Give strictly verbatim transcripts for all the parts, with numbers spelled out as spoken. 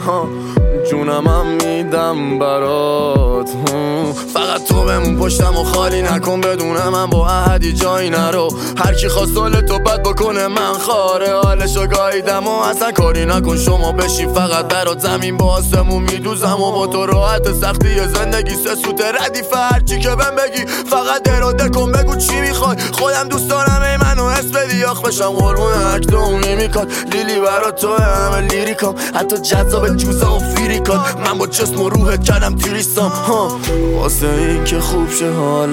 جونمم میدم برات، فقط تو بمون پشتم و خالی نکن بدون من با احدی جایی نرو. هر کی خواست حال تو بد بکنه من خاره حالشو گاییدم و اصلا کاری نکن شما بشین فقط برات زمین با آسمون میدوزم و با تو راحت سختی زندگی سه سوت ردیف هرچی که بهم بگی فقط اراده کن بگو چی میخوای خودم دوست دارم ای منو حس بدی آخ بشم قربون اکتومی میکاد لیلی برات تو همه لیریکام حتی جذاب جوزه و فیریکات من با جسم و روحت کردم تیریستم واسه این که خوب شه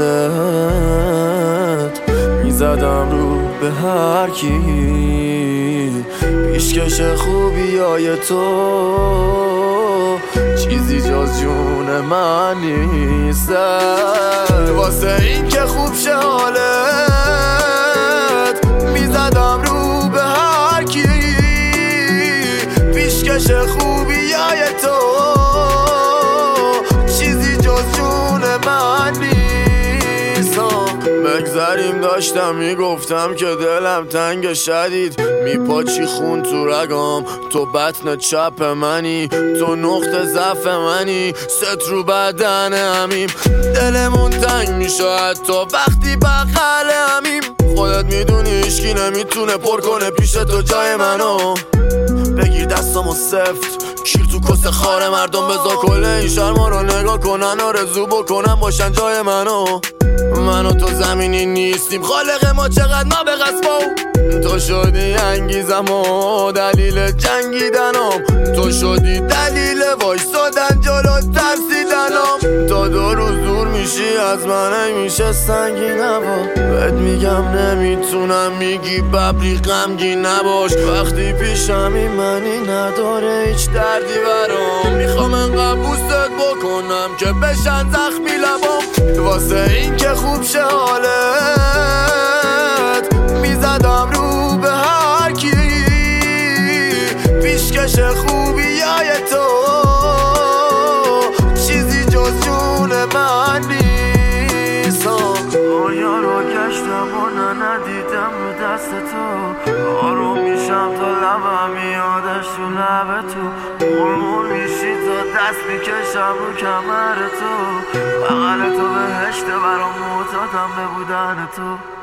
حالت میزدم رو به هر کی پیشکش خوبیای تو چیزی جز جون من نیست واسه این که خوب شه حالت میزدم رو به هر کی پیشکش خوبیای تو چیزی جز جون من نیست بگذریم داشتم میگفتم که دلم تنگ شدید میپاچی خون تو رگام تو بطن چپ منی تو نقطه ضعف منی ست رو بدن همیم دلمون تنگ میشه حتی وقتی بغل همیم خودت میدونی هیچکی نمیتونه پر کنه پیش تو جای منو بگیر دستامو سفت کیر تو کست خاره مردم بذار کل این شرما رو نگاه کنن آرزو بکنن باشن جای منو من و تو زمینی نیستیم خالق ما چقدر نابغصبا تو شدی انگیزم و دلیل جنگیدنم تو شدی دلیل وایسادن جلو ترسیدنم تا دو روز دور میشی از من میشه سنگین نبا بهت میگم نمیتونم میگی ببری غمگین نباش وقتی پیشمی منی نداره هیچ دردی برام میخوام انقدر بوست بکنم که بشن زخمی لبام واسه این که خوب شه حالت میزدم رو به هر کی پیشکش خوبیای تو چیزی جز جون من نیست آیا رو گشتم و ندیدم رو دست تو آروم میشم تا لبم میادش تو لب تو مرمور میشی تا دست میکشم رو کمر تو بغل تو بهشت برام معتادم به بودن تو